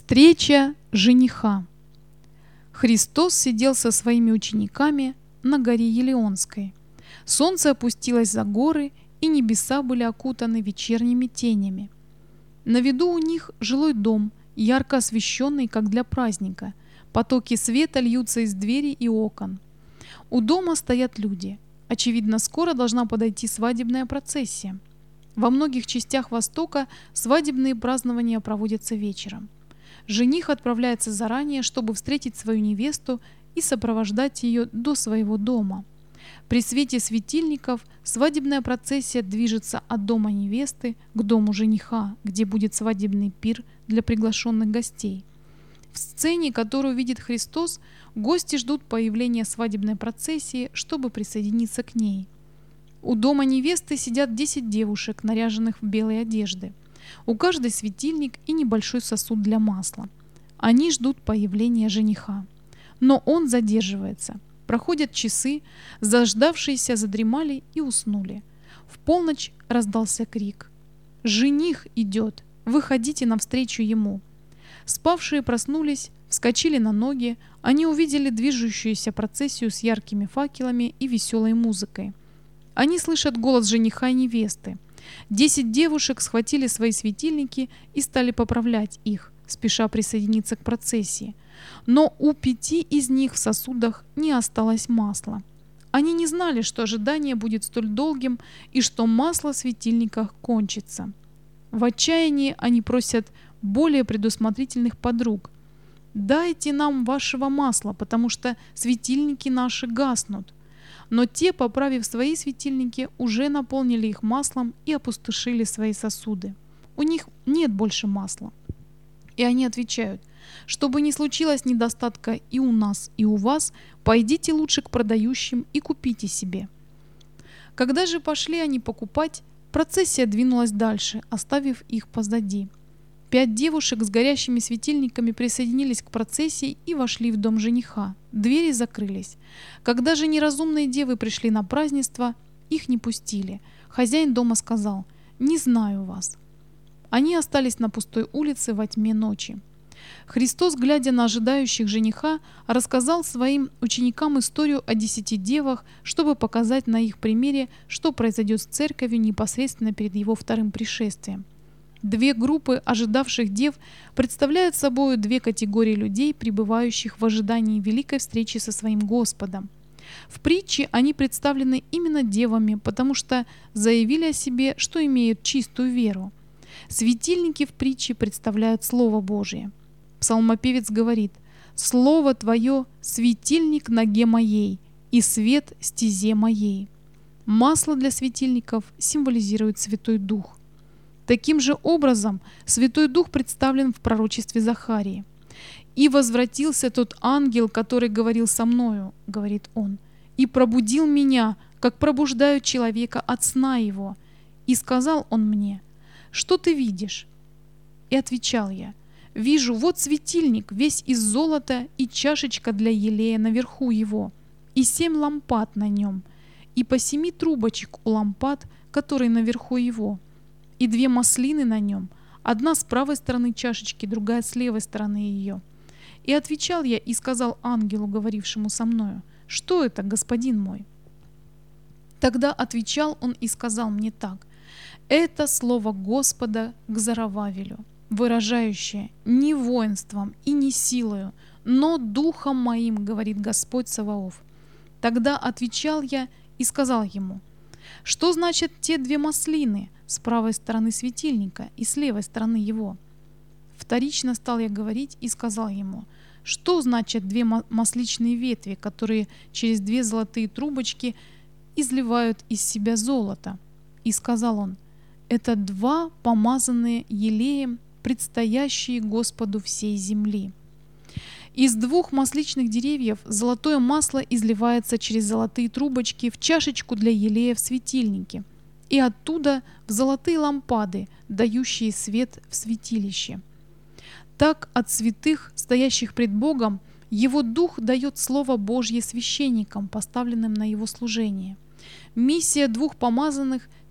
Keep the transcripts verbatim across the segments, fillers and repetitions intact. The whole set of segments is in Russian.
Встреча жениха. Христос сидел со своими учениками на горе Елеонской. Солнце опустилось за горы, и небеса были окутаны вечерними тенями. На виду у них жилой дом, ярко освещенный, как для праздника. Потоки света льются из дверей и окон. У дома стоят люди. Очевидно, скоро должна подойти свадебная процессия. Во многих частях Востока свадебные празднования проводятся вечером. Жених отправляется заранее, чтобы встретить свою невесту и сопровождать ее до своего дома. При свете светильников свадебная процессия движется от дома невесты к дому жениха, где будет свадебный пир для приглашенных гостей. В сцене, которую видит Христос, гости ждут появления свадебной процессии, чтобы присоединиться к ней. У дома невесты сидят десять девушек, наряженных в белые одежды. У каждой светильник и небольшой сосуд для масла. Они ждут появления жениха. Но он задерживается. Проходят часы, заждавшиеся задремали и уснули. В полночь раздался крик: «Жених идет! Выходите навстречу ему!» Спавшие проснулись, вскочили на ноги, они увидели движущуюся процессию с яркими факелами и веселой музыкой. Они слышат голос жениха и невесты. Десять девушек схватили свои светильники и стали поправлять их, спеша присоединиться к процессии. Но у пяти из них в сосудах не осталось масла. Они не знали, что ожидание будет столь долгим и что масло в светильниках кончится. В отчаянии они просят более предусмотрительных подруг: «Дайте нам вашего масла, потому что светильники наши гаснут». Но те, поправив свои светильники, уже наполнили их маслом и опустошили свои сосуды. У них нет больше масла. И они отвечают: «Чтобы не случилось недостатка и у нас, и у вас, пойдите лучше к продающим и купите себе». Когда же пошли они покупать, процессия двинулась дальше, оставив их позади. Пять девушек с горящими светильниками присоединились к процессии и вошли в дом жениха. Двери закрылись. Когда же неразумные девы пришли на празднество, их не пустили. Хозяин дома сказал: «Не знаю вас». Они остались на пустой улице во тьме ночи. Христос, глядя на ожидающих жениха, рассказал своим ученикам историю о десяти девах, чтобы показать на их примере, что произойдет с церковью непосредственно перед его вторым пришествием. Две группы ожидавших дев представляют собой две категории людей, пребывающих в ожидании великой встречи со своим Господом. В притче они представлены именно девами, потому что заявили о себе, что имеют чистую веру. Светильники в притче представляют Слово Божие. Псалмопевец говорит: «Слово Твое – светильник ноге моей и свет стезе моей». Масло для светильников символизирует Святой Дух. Таким же образом Святой Дух представлен в пророчестве Захарии. «И возвратился тот ангел, который говорил со мною, — говорит он, — и пробудил меня, как пробуждают человека от сна его. И сказал он мне: что ты видишь? И отвечал я: вижу, вот светильник, весь из золота, и чашечка для елея наверху его, и семь лампад на нем, и по семи трубочек у лампад, которые наверху его, и две маслины на нем, одна с правой стороны чашечки, другая с левой стороны ее. И отвечал я и сказал ангелу, говорившему со мною: что это, господин мой? Тогда отвечал он и сказал мне так: это слово Господа к Зарававелю, выражающее: не воинством и не силою, но духом моим, говорит Господь Саваоф. Тогда отвечал я и сказал ему: что значат те две маслины с правой стороны светильника и с левой стороны его? Вторично стал я говорить и сказал ему: что значат две масличные ветви, которые через две золотые трубочки изливают из себя золото? И сказал он: это два помазанные елеем, предстоящие Господу всей земли. Из двух масличных деревьев золотое масло изливается через золотые трубочки в чашечку для елея в светильнике, и оттуда в золотые лампады, дающие свет в святилище. Так от святых, стоящих пред Богом, Его Дух дает Слово Божье священникам, поставленным на Его служение. Миссия двух помазанных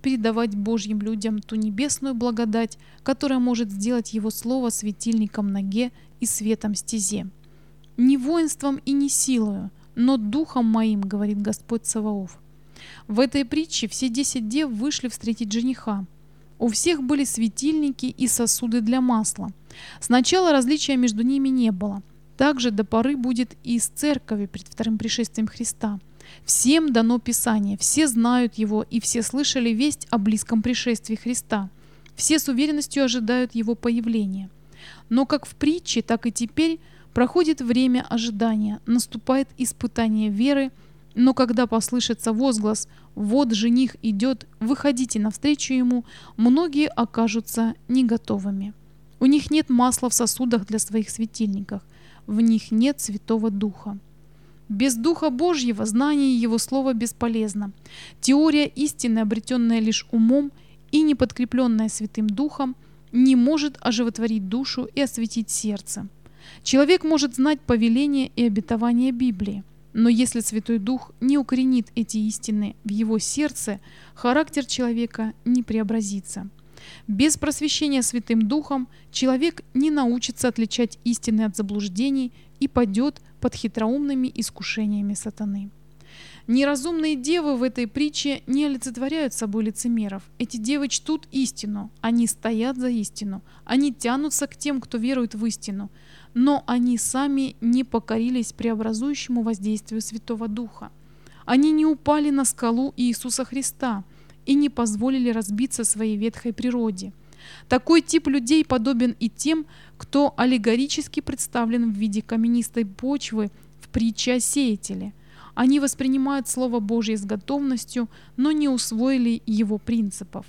передавать Божьим людям ту небесную благодать, которая может сделать Его Слово светильником ноге и светом стезе. «Не воинством и не силою, но духом моим, говорит Господь Саваоф». В этой притче все десять дев вышли встретить жениха. У всех были светильники и сосуды для масла. Сначала различия между ними не было. Также до поры будет и с церковью перед вторым пришествием Христа. Всем дано Писание, все знают его и все слышали весть о близком пришествии Христа. Все с уверенностью ожидают его появления. Но как в притче, так и теперь проходит время ожидания, наступает испытание веры, но когда послышится возглас «Вот жених идет, выходите навстречу ему», многие окажутся не готовыми. У них нет масла в сосудах для своих светильников, в них нет Святого Духа. Без Духа Божьего знание Его Слова бесполезно. Теория истины, обретенная лишь умом и не подкрепленная Святым Духом, не может оживотворить душу и осветить сердце. Человек может знать повеления и обетования Библии, но если Святой Дух не укоренит эти истины в его сердце, характер человека не преобразится. Без просвещения Святым Духом человек не научится отличать истины от заблуждений и падет под хитроумными искушениями сатаны. Неразумные девы в этой притче не олицетворяют собой лицемеров. Эти девы чтут истину, они стоят за истину, они тянутся к тем, кто верует в истину, но они сами не покорились преобразующему воздействию Святого Духа. Они не упали на скалу Иисуса Христа и не позволили разбиться своей ветхой природе. Такой тип людей подобен и тем, кто аллегорически представлен в виде каменистой почвы в притче о сеятеле. Они воспринимают Слово Божье с готовностью, но не усвоили его принципов.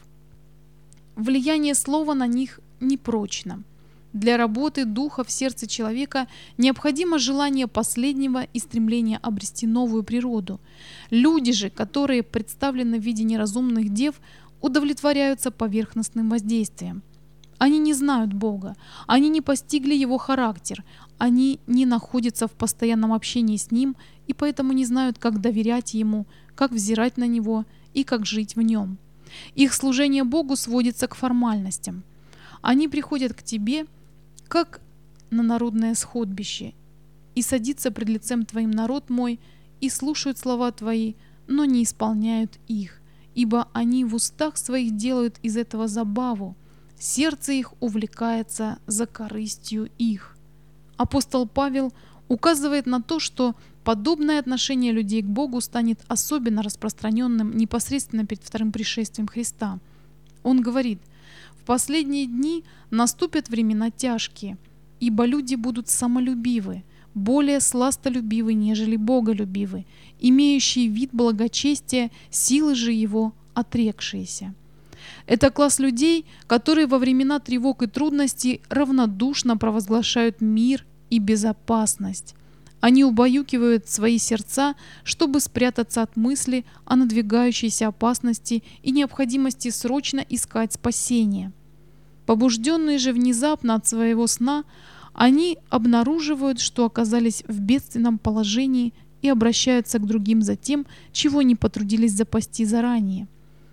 Влияние Слова на них непрочно. Для работы Духа в сердце человека необходимо желание последнего и стремление обрести новую природу. Люди же, которые представлены в виде неразумных дев, удовлетворяются поверхностным воздействием. Они не знают Бога, они не постигли Его характер, они не находятся в постоянном общении с Ним и поэтому не знают, как доверять Ему, как взирать на Него и как жить в Нем. Их служение Богу сводится к формальностям. Они приходят к тебе, как на народное сходбище, и садится пред лицем Твоим народ мой, и слушают слова Твои, но не исполняют их, ибо они в устах своих делают из этого забаву, сердце их увлекается за корыстью их. Апостол Павел указывает на то, что подобное отношение людей к Богу станет особенно распространенным непосредственно перед вторым пришествием Христа. Он говорит: «В последние дни наступят времена тяжкие, ибо люди будут самолюбивы, более сластолюбивы, нежели боголюбивы, имеющие вид благочестия, силы же его отрекшиеся». Это класс людей, которые во времена тревог и трудностей равнодушно провозглашают мир и безопасность. Они убаюкивают свои сердца, чтобы спрятаться от мысли о надвигающейся опасности и необходимости срочно искать спасение. Побужденные же внезапно от своего сна, они обнаруживают, что оказались в бедственном положении и обращаются к другим за тем, чего не потрудились запасти заранее.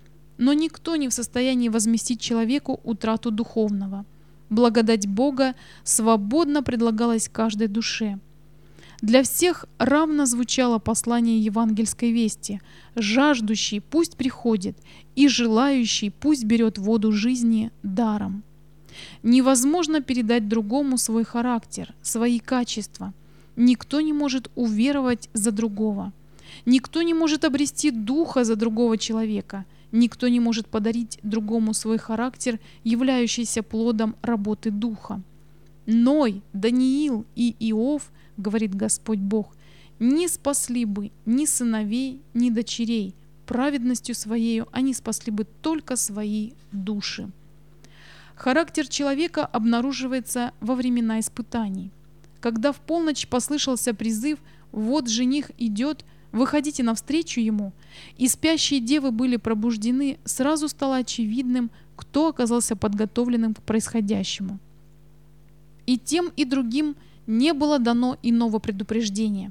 Но никто не в состоянии возместить человеку утрату духовного. Благодать Бога свободно предлагалась каждой душе. Для всех равно звучало послание евангельской вести: «Жаждущий пусть приходит, и желающий пусть берет воду жизни даром». Невозможно передать другому свой характер, свои качества. Никто не может уверовать за другого. Никто не может обрести духа за другого человека. Никто не может подарить другому свой характер, являющийся плодом работы Духа. Ной, Даниил и Иов, говорит Господь Бог, не спасли бы ни сыновей, ни дочерей. Праведностью своею они спасли бы только свои души. Характер человека обнаруживается во времена испытаний. Когда в полночь послышался призыв «Вот жених идет, выходите навстречу ему», и спящие девы были пробуждены, сразу стало очевидным, кто оказался подготовленным к происходящему. И тем, и другим не было дано иного предупреждения.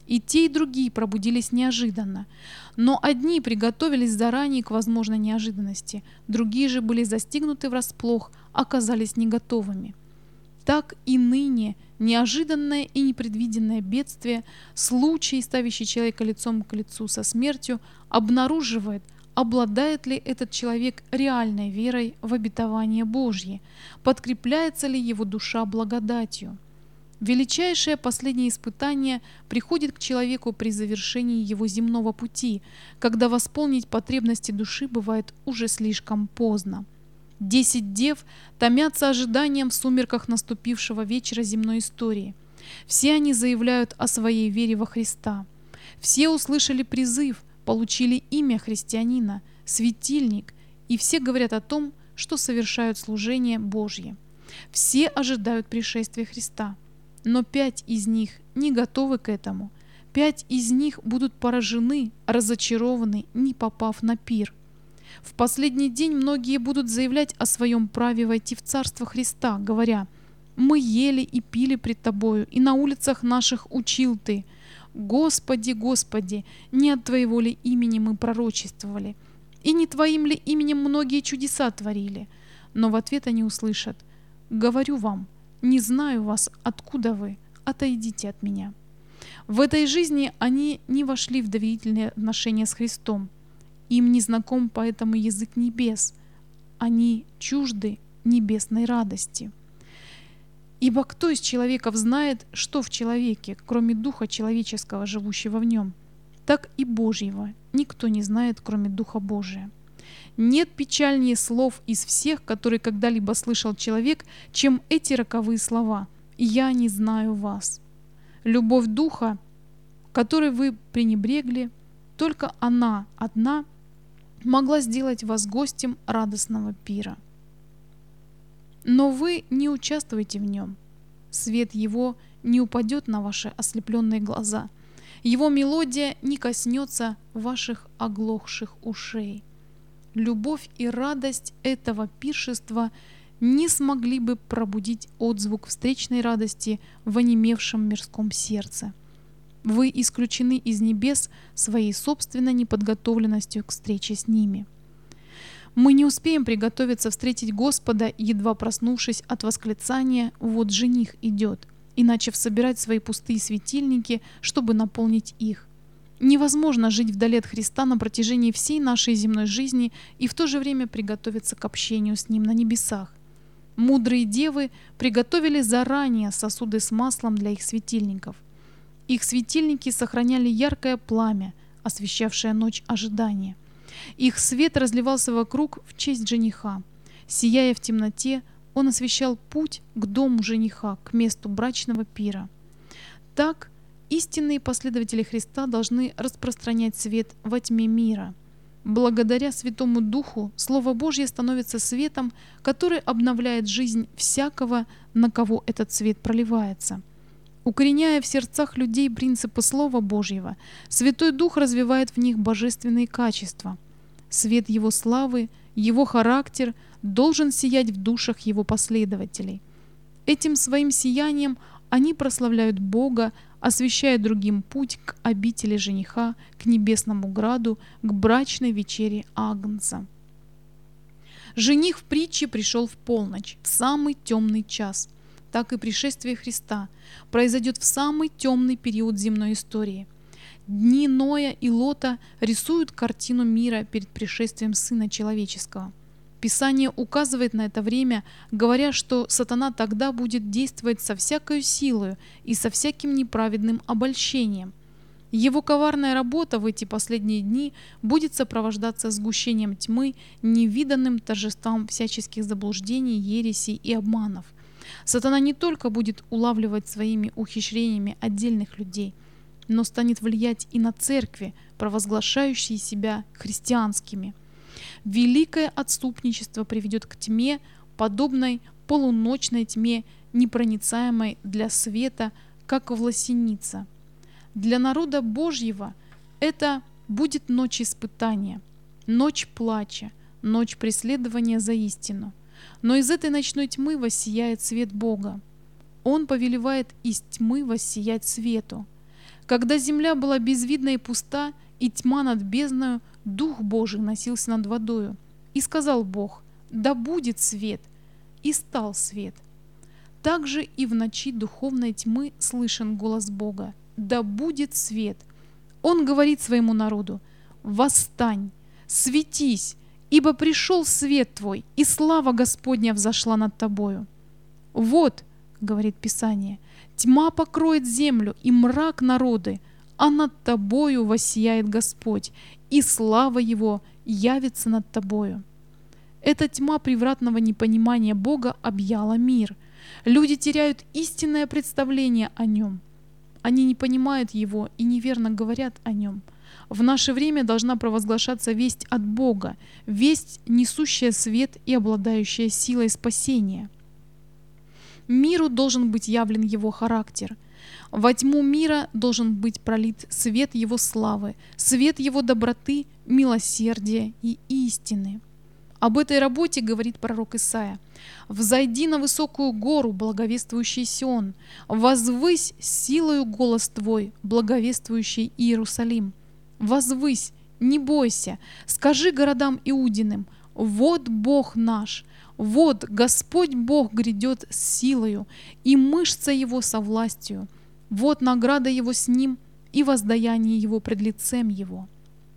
И те, и другие пробудились неожиданно. Но одни приготовились заранее к возможной неожиданности, другие же были застигнуты врасплох, оказались не готовыми. Так и ныне неожиданное и непредвиденное бедствие, случай, ставящий человека лицом к лицу со смертью, обнаруживает, обладает ли этот человек реальной верой в обетование Божье, подкрепляется ли его душа благодатью. Величайшее последнее испытание приходит к человеку при завершении его земного пути, когда восполнить потребности души бывает уже слишком поздно. Десять дев томятся ожиданием в сумерках наступившего вечера земной истории. Все они заявляют о своей вере во Христа. Все услышали призыв, получили имя христианина, светильник, и все говорят о том, что совершают служение Божье. Все ожидают пришествия Христа. Но пять из них не готовы к этому. Пять из них будут поражены, разочарованы, не попав на пир. В последний день многие будут заявлять о своем праве войти в Царство Христа, говоря: «Мы ели и пили пред Тобою, и на улицах наших учил Ты. Господи, Господи, не от Твоего ли имени мы пророчествовали? И не Твоим ли именем многие чудеса творили?» Но в ответ они услышат: «Говорю вам, не знаю вас, откуда вы, отойдите от меня». В этой жизни они не вошли в доверительные отношения с Христом. Им не знаком поэтому язык небес. Они чужды небесной радости. Ибо кто из человеков знает, что в человеке, кроме духа человеческого, живущего в нем? Так и Божьего никто не знает, кроме Духа Божия. Нет печальнее слов из всех, которые когда-либо слышал человек, чем эти роковые слова: «Я не знаю вас». Любовь Духа, которой вы пренебрегли, только она одна могла сделать вас гостем радостного пира. Но вы не участвуете в нем. Свет его не упадет на ваши ослепленные глаза. Его мелодия не коснется ваших оглохших ушей. Любовь и радость этого пиршества не смогли бы пробудить отзвук встречной радости в онемевшем мирском сердце. Вы исключены из небес своей собственной неподготовленностью к встрече с ними. Мы не успеем приготовиться встретить Господа, едва проснувшись от восклицания: «Вот жених идет», и начав собирать свои пустые светильники, чтобы наполнить их. Невозможно жить вдали от Христа на протяжении всей нашей земной жизни и в то же время приготовиться к общению с Ним на небесах. Мудрые девы приготовили заранее сосуды с маслом для их светильников. Их светильники сохраняли яркое пламя, освещавшее ночь ожидания. Их свет разливался вокруг в честь жениха. Сияя в темноте, он освещал путь к дому жениха, к месту брачного пира. Так истинные последователи Христа должны распространять свет во тьме мира. Благодаря Святому Духу Слово Божье становится светом, который обновляет жизнь всякого, на кого этот свет проливается. Укореняя в сердцах людей принципы Слова Божьего, Святой Дух развивает в них божественные качества. Свет Его славы, Его характер должен сиять в душах Его последователей. Этим своим сиянием они прославляют Бога, освещая другим путь к обители жениха, к небесному граду, к брачной вечере Агнца. Жених в притче пришел в полночь, в самый темный час. Так и пришествие Христа произойдет в самый темный период земной истории. Дни Ноя и Лота рисуют картину мира перед пришествием Сына Человеческого. Писание указывает на это время, говоря, что сатана тогда будет действовать со всякою силою и со всяким неправедным обольщением. Его коварная работа в эти последние дни будет сопровождаться сгущением тьмы, невиданным торжеством всяческих заблуждений, ересей и обманов. Сатана не только будет улавливать своими ухищрениями отдельных людей, но станет влиять и на церкви, провозглашающие себя христианскими. Великое отступничество приведет к тьме, подобной полуночной тьме, непроницаемой для света, как власеница. Для народа Божьего это будет ночь испытания, ночь плача, ночь преследования за истину. Но из этой ночной тьмы воссияет свет Бога. Он повелевает из тьмы воссиять свету. Когда земля была безвидна и пуста, и тьма над бездною, Дух Божий носился над водою. И сказал Бог: да будет свет, и стал свет. Также и в ночи духовной тьмы слышен голос Бога: да будет свет. Он говорит своему народу: восстань, светись, ибо пришел свет твой, и слава Господня взошла над тобою. Вот, говорит Писание, тьма покроет землю и мрак народы, а над тобою воссияет Господь, и слава Его явится над тобою. Эта тьма превратного непонимания Бога объяла мир. Люди теряют истинное представление о Нем. Они не понимают Его и неверно говорят о Нем. В наше время должна провозглашаться весть от Бога, весть, несущая свет и обладающая силой спасения. Миру должен быть явлен Его характер. Во тьму мира должен быть пролит свет Его славы, свет Его доброты, милосердия и истины. Об этой работе говорит пророк Исаия: «Взойди на высокую гору, благовествующий Сион, возвысь силою голос твой, благовествующий Иерусалим. Возвысь, не бойся, скажи городам Иудиным: вот Бог наш, вот Господь Бог грядет с силою, и мышца Его со властью, вот награда Его с Ним, и воздаяние Его пред лицем Его».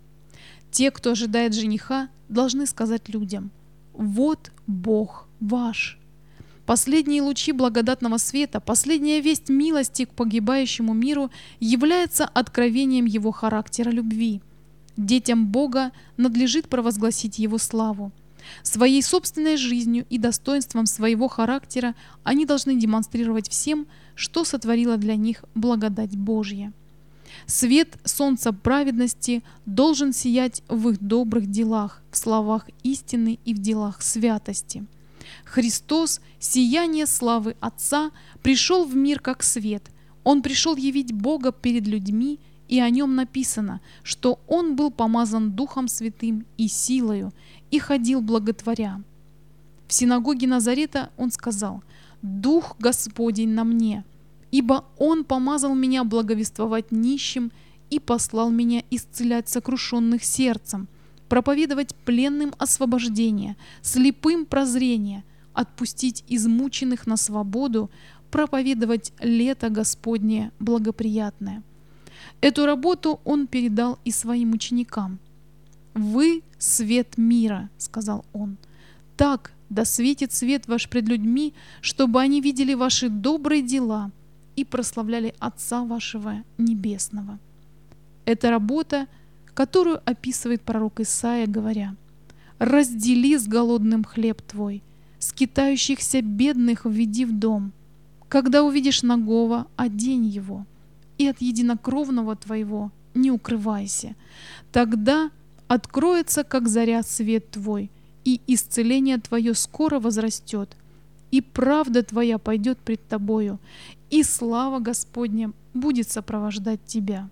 Те, кто ожидает жениха, должны сказать людям: вот Бог ваш. Последние лучи благодатного света, последняя весть милости к погибающему миру является откровением Его характера любви. Детям Бога надлежит провозгласить Его славу. Своей собственной жизнью и достоинством своего характера они должны демонстрировать всем, что сотворила для них благодать Божья. Свет солнца праведности должен сиять в их добрых делах, в словах истины и в делах святости. Христос, сияние славы Отца, пришел в мир как свет. Он пришел явить Бога перед людьми, и о нем написано, что Он был помазан Духом Святым и силою, и ходил благотворя. В синагоге Назарета Он сказал: «Дух Господень на мне, ибо Он помазал меня благовествовать нищим и послал меня исцелять сокрушенных сердцем, проповедовать пленным освобождение, слепым прозрение, отпустить измученных на свободу, проповедовать лето Господне благоприятное». Эту работу Он передал и своим ученикам. «Вы — свет мира», — сказал Он. «Так да светит свет ваш пред людьми, чтобы они видели ваши добрые дела и прославляли Отца вашего Небесного». Это работа, которую описывает пророк Исаия, говоря: «Раздели с голодным хлеб твой, скитающихся бедных введи в дом. Когда увидишь нагого, одень его, и от единокровного твоего не укрывайся. Тогда откроется, как заря, свет твой, и исцеление твое скоро возрастет, и правда твоя пойдет пред тобою, и слава Господня будет сопровождать тебя».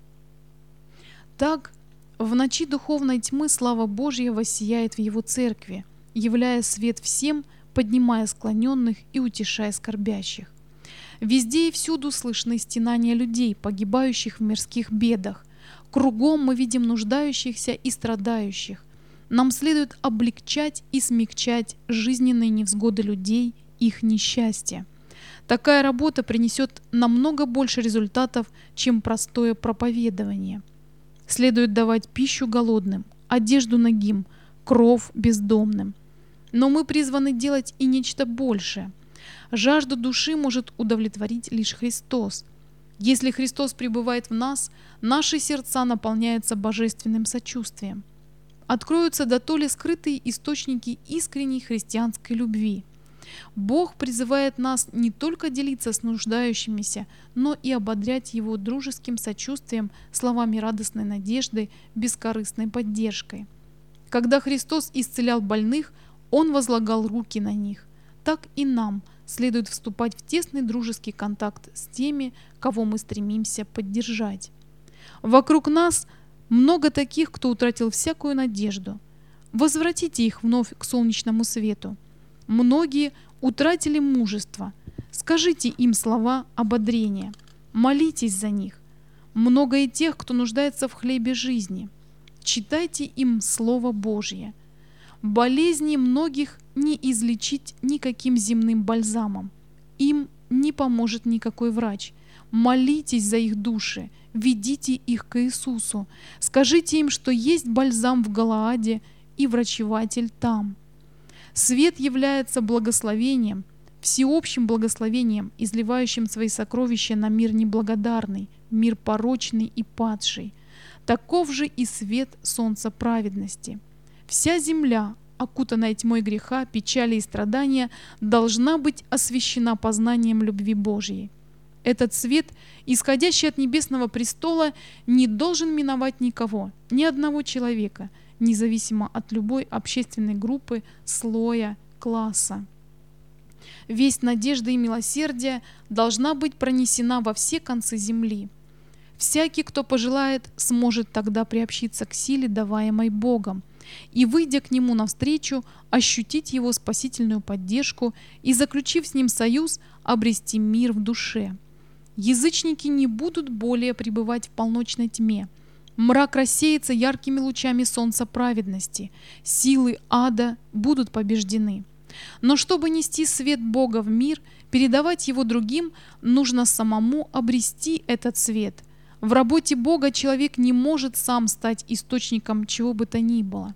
Так, в ночи духовной тьмы слава Божья воссияет в Его церкви, являя свет всем, поднимая склоненных и утешая скорбящих. Везде и всюду слышны стенания людей, погибающих в мирских бедах. Кругом мы видим нуждающихся и страдающих. Нам следует облегчать и смягчать жизненные невзгоды людей, их несчастья. Такая работа принесет намного больше результатов, чем простое проповедование. Следует давать пищу голодным, одежду нагим, кров бездомным. Но мы призваны делать и нечто большее. Жажду души может удовлетворить лишь Христос. Если Христос пребывает в нас, наши сердца наполняются божественным сочувствием. Откроются дотоле скрытые источники искренней христианской любви. Бог призывает нас не только делиться с нуждающимися, но и ободрять Его дружеским сочувствием, словами радостной надежды, бескорыстной поддержкой. Когда Христос исцелял больных, Он возлагал руки на них. Так и нам следует вступать в тесный дружеский контакт с теми, кого мы стремимся поддержать. Вокруг нас много таких, кто утратил всякую надежду. Возвратите их вновь к солнечному свету. Многие утратили мужество. Скажите им слова ободрения. Молитесь за них. много и тех, кто нуждается в хлебе жизни. Читайте им Слово Божье. Болезни многих не излечить никаким земным бальзамом. Им не поможет никакой врач. Молитесь за их души, ведите их к Иисусу. Скажите им, что есть бальзам в Галааде и врачеватель там. Свет является благословением, всеобщим благословением, изливающим свои сокровища на мир неблагодарный, мир порочный и падший. Таков же и свет солнца праведности. Вся земля, окутанная тьмой греха, печали и страдания, должна быть освящена познанием любви Божьей. Этот свет, исходящий от небесного престола, не должен миновать никого, ни одного человека, независимо от любой общественной группы, слоя, класса. Весть надежды и милосердия должна быть пронесена во все концы земли. Всякий, кто пожелает, сможет тогда приобщиться к силе, даваемой Богом, и, выйдя к Нему навстречу, ощутить Его спасительную поддержку и, заключив с Ним союз, обрести мир в душе. Язычники не будут более пребывать в полночной тьме. Мрак рассеется яркими лучами солнца праведности. Силы ада будут побеждены. Но чтобы нести свет Бога в мир, передавать его другим, нужно самому обрести этот свет. В работе Бога человек не может сам стать источником чего бы то ни было.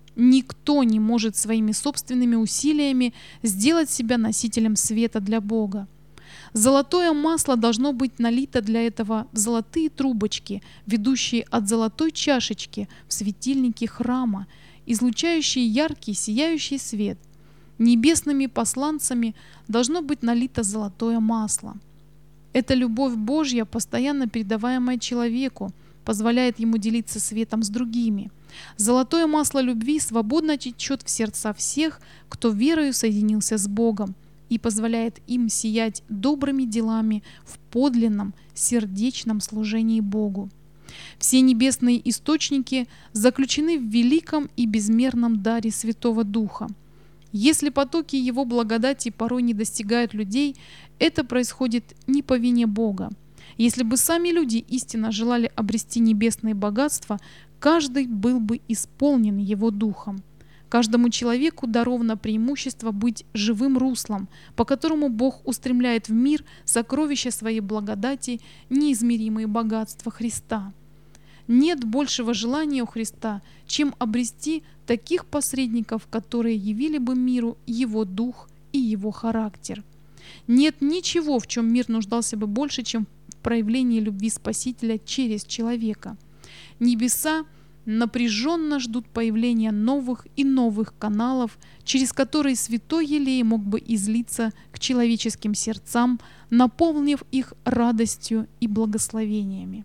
Никто не может своими собственными усилиями сделать себя носителем света для Бога. Золотое масло должно быть налито для этого в золотые трубочки, ведущие от золотой чашечки в светильнике храма, излучающие яркий сияющий свет. Небесными посланцами должно быть налито золотое масло. Эта любовь Божья, постоянно передаваемая человеку, позволяет ему делиться светом с другими. Золотое масло любви свободно течет в сердца всех, кто верою соединился с Богом, и позволяет им сиять добрыми делами в подлинном, сердечном служении Богу. Все небесные источники заключены в великом и безмерном даре Святого Духа. Если потоки Его благодати порой не достигают людей, это происходит не по вине Бога. Если бы сами люди истинно желали обрести небесные богатства, каждый был бы исполнен Его Духом. Каждому человеку даровано преимущество быть живым руслом, по которому Бог устремляет в мир сокровища Своей благодати, неизмеримые богатства Христа. Нет большего желания у Христа, чем обрести таких посредников, которые явили бы миру Его Дух и Его характер. Нет ничего, в чем мир нуждался бы больше, чем в проявлении любви Спасителя через человека. Небеса напряженно ждут появления новых и новых каналов, через которые святой елей мог бы излиться к человеческим сердцам, наполнив их радостью и благословениями.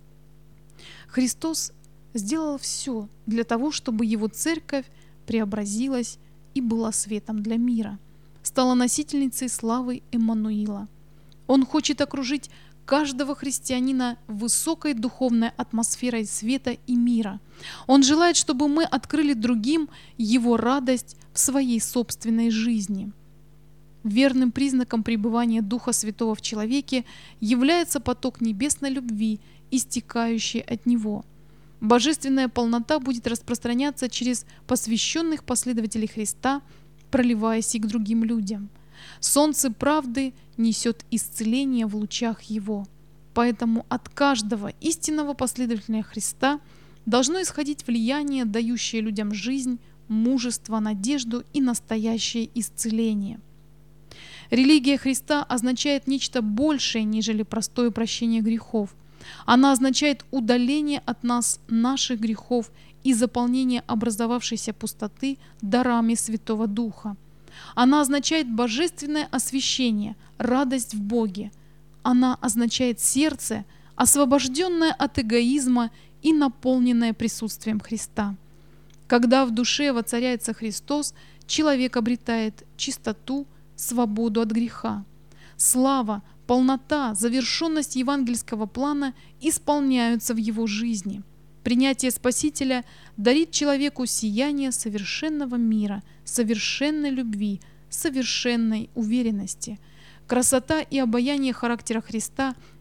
Христос сделал все для того, чтобы Его церковь преобразилась и была светом для мира, стала носительницей славы Эммануила. Он хочет окружить каждого христианина высокой духовной атмосферой света и мира. Он желает, чтобы мы открыли другим Его радость в своей собственной жизни. Верным признаком пребывания Духа Святого в человеке является поток небесной любви, истекающий от Него. Божественная полнота будет распространяться через посвященных последователей Христа, проливаясь и к другим людям. Солнце правды несет исцеление в лучах Его. Поэтому от каждого истинного последователя Христа должно исходить влияние, дающее людям жизнь, мужество, надежду и настоящее исцеление. Религия Христа означает нечто большее, нежели простое прощение грехов. Она означает удаление от нас наших грехов и заполнение образовавшейся пустоты дарами Святого Духа. Она означает божественное освящение, радость в Боге. Она означает сердце, освобожденное от эгоизма и наполненное присутствием Христа. Когда в душе воцаряется Христос, человек обретает чистоту, свободу от греха. Слава, полнота, завершенность евангельского плана исполняются в его жизни. Принятие Спасителя дарит человеку сияние совершенного мира, совершенной любви, совершенной уверенности. Красота и обаяние характера Христа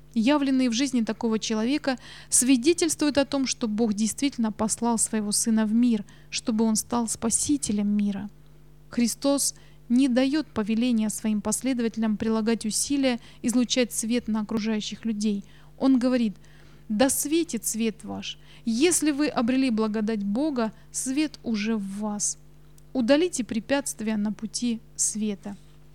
явленные в жизни такого человека, свидетельствуют о том, что Бог действительно послал своего Сына в мир, чтобы Он стал спасителем мира. Христос не дает повеления своим последователям прилагать усилия излучать свет на окружающих людей. Он говорит: «Да светит свет ваш». Если вы обрели благодать Бога, свет уже в вас. Удалите препятствия на пути света,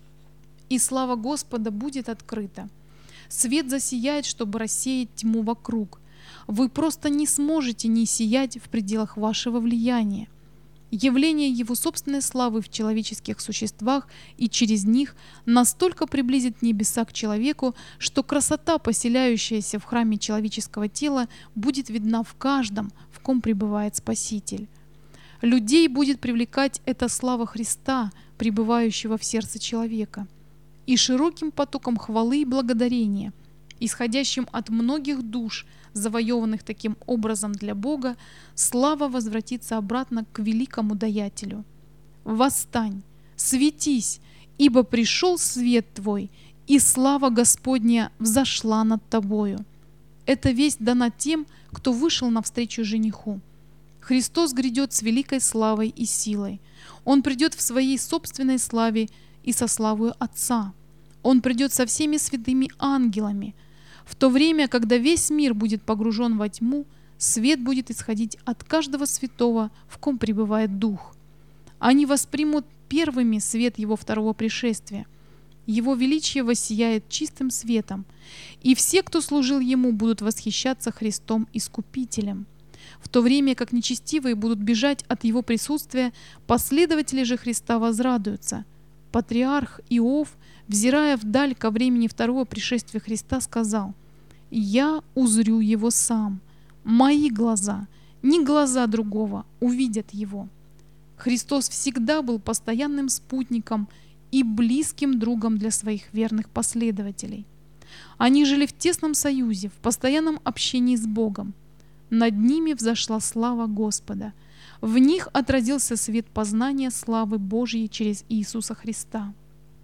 и слава Господа будет открыта. Свет засияет, чтобы рассеять тьму вокруг. Вы просто не сможете не сиять в пределах вашего влияния. Явление Его собственной славы в человеческих существах и через них настолько приблизит небеса к человеку, что красота, поселяющаяся в храме человеческого тела, будет видна в каждом, в ком пребывает Спаситель. Людей будет привлекать эта слава Христа, пребывающего в сердце человека, и широким потоком хвалы и благодарения, исходящим от многих душ, завоеванных таким образом для Бога, слава возвратится обратно к великому Даятелю. «Восстань, светись, ибо пришел свет твой, и слава Господня взошла над тобою». Эта весть дана тем, кто вышел навстречу жениху. Христос грядет с великой славой и силой. Он придет в своей собственной славе и со славою Отца. Он придет со всеми святыми ангелами. В то время, когда весь мир будет погружен во тьму, свет будет исходить от каждого святого, в ком пребывает Дух. Они воспримут первыми свет Его второго пришествия. Его величие воссияет чистым светом, и все, кто служил Ему, будут восхищаться Христом Искупителем. В то время как нечестивые будут бежать от Его присутствия, последователи же Христа возрадуются. Патриарх Иов, взирая вдаль ко времени второго пришествия Христа, сказал: «Я узрю Его сам, мои глаза, не глаза другого, увидят Его». Христос всегда был постоянным спутником и близким другом для своих верных последователей. Они жили в тесном союзе, в постоянном общении с Богом. Над ними взошла слава Господа. В них отразился свет познания славы Божьей через Иисуса Христа.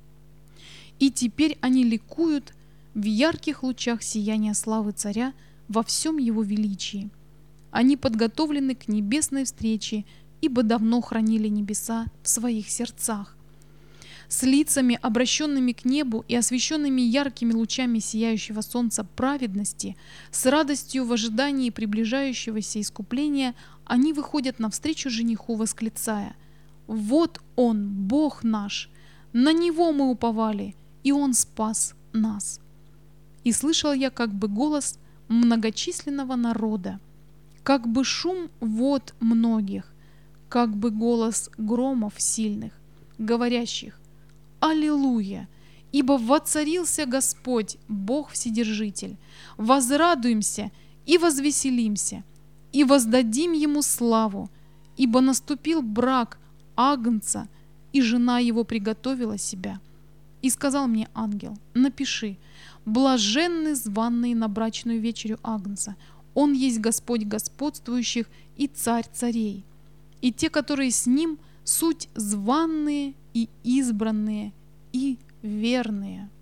И теперь они ликуют в ярких лучах сияния славы Царя во всем Его величии. Они подготовлены к небесной встрече, ибо давно хранили небеса в своих сердцах. С лицами, обращенными к небу и освещенными яркими лучами сияющего солнца праведности, с радостью в ожидании приближающегося искупления, они выходят навстречу жениху, восклицая: «Вот Он, Бог наш! На Него мы уповали, и Он спас нас». И слышал я как бы голос многочисленного народа, как бы шум вод многих, как бы голос громов сильных, говорящих: «Аллилуйя! Ибо воцарился Господь, Бог Вседержитель. Возрадуемся и возвеселимся, и воздадим Ему славу, ибо наступил брак Агнца, и жена Его приготовила себя». И сказал мне ангел: «Напиши: блаженны званные на брачную вечерю Агнца, Он есть Господь господствующих и Царь царей. И те, которые с Ним, суть званные и избранные и верные».